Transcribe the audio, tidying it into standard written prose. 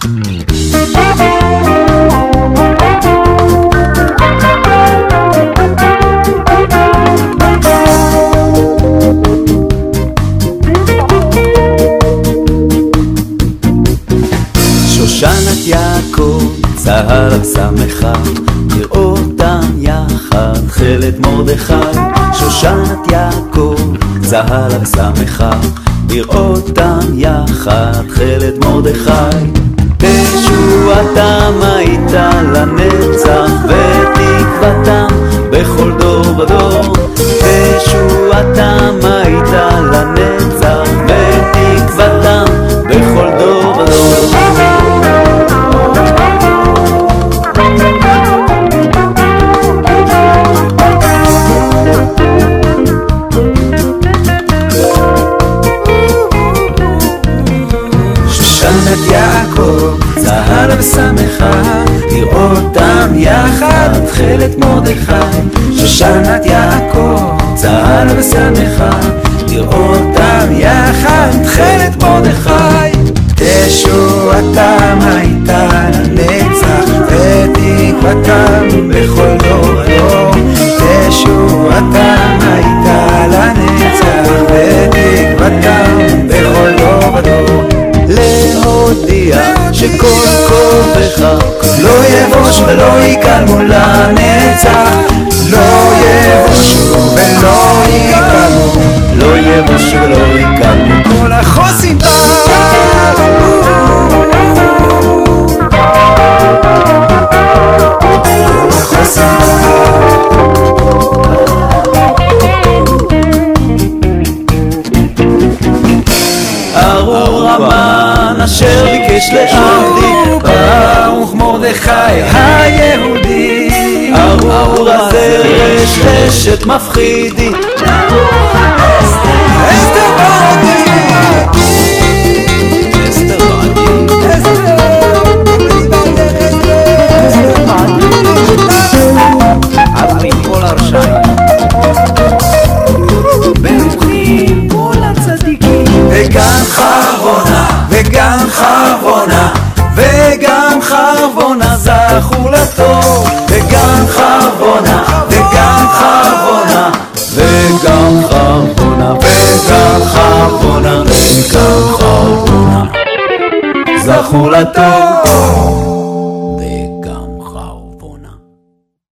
שושנת יעקב, צהל שמחה, לראותם יחד תכלת מרדכי. שושנת יעקב, צהל שמחה, לראותם יחד תכלת מרדכי. תשועתם הייתה לנצח ותקוותם בכל דור ודור. תשועתם הייתה לנצח ותקוותם בכל דור ודור. שושנת יעקב, צהל ושמחה, לראותם יחד תכלת מרדכי. שושנת יעקב, צהל ושמחה, לראותם יחד תכלת מרדכי. תשועתם הייתה לנצח ותקוותם בכל דור ודור. תשועתם הייתה לנצח ותקוותם בכל דור ודור. להודיע שכל כובך לא יבוש ולא יקלמו לנצח. לא יבושו ולא יקלמו, לא יבושו ולא יקלמו כל החוסים בה. ארור המן אשר ביקש לעבדי, ברוך מרדכי היהודי. ארור הזרש רשת מפחידי, אסתר בעדי, אסתר בעדי, אסתר בעדי, עברי כל הרשעים ברוכים כל הצדיקים. וגם חרבונה, וגם חרבונה, וגם חרבונה זכו לטוב. וגם חרבונה, וגם חרבונה, וגם חרבונה, וגם חרבונה, וגם חרבונה זכו לטוב.